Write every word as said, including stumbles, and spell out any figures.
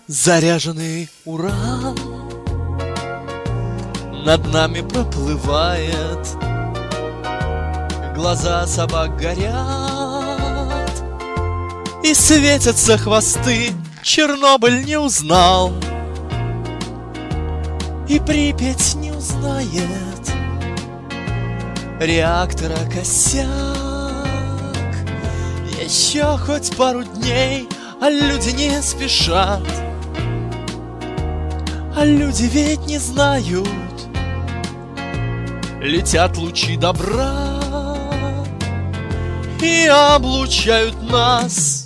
Заряженный Урал над нами проплывает, глаза собак горят, и светятся хвосты. Чернобыль не узнал, и Припять не узнает реактора косяк. Еще хоть пару дней, а люди не спешат. А люди ведь не знают, летят лучи добра и облучают нас.